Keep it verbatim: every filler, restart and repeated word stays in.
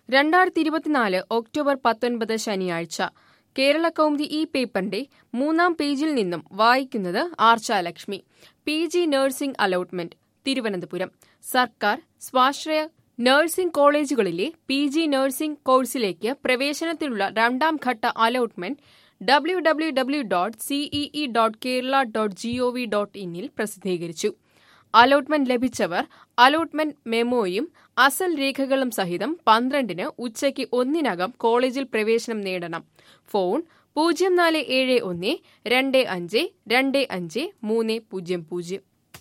രണ്ടായിരത്തി ഇരുപത്തിനാല് ഒക്ടോബർ പത്തൊൻപത് ശനിയാഴ്ച കേരള കൗമുദി ഈ പേപ്പറിന്റെ മൂന്നാം പേജിൽ നിന്നും വായിക്കുന്നത് Archalakshmi. P G nursing allotment Thiruvananthapuram. സർക്കാർ സ്വാശ്രയ നഴ്സിംഗ് കോളേജുകളിലെ പി ജി നഴ്സിംഗ് കോഴ്സിലേക്ക് പ്രവേശനത്തിനുള്ള രണ്ടാം ഘട്ട allotment W W W dot CEE dot Kerala dot GOV dot ഇന്നിൽ പ്രസിദ്ധീകരിച്ചു. അലോട്ട്മെന്റ് ലഭിച്ചവർ അലോട്ട്മെന്റ് മെമ്മോയും അസൽ രേഖകളും സഹിതം പന്ത്രണ്ടിന് ഉച്ചയ്ക്ക് ഒന്നിനകം കോളേജിൽ പ്രവേശനം നേടണം. ഫോൺ പൂജ്യം നാല് ഏഴ് ഒന്ന് രണ്ട് അഞ്ച് രണ്ട് അഞ്ച് മൂന്ന് പൂജ്യം പൂജ്യം.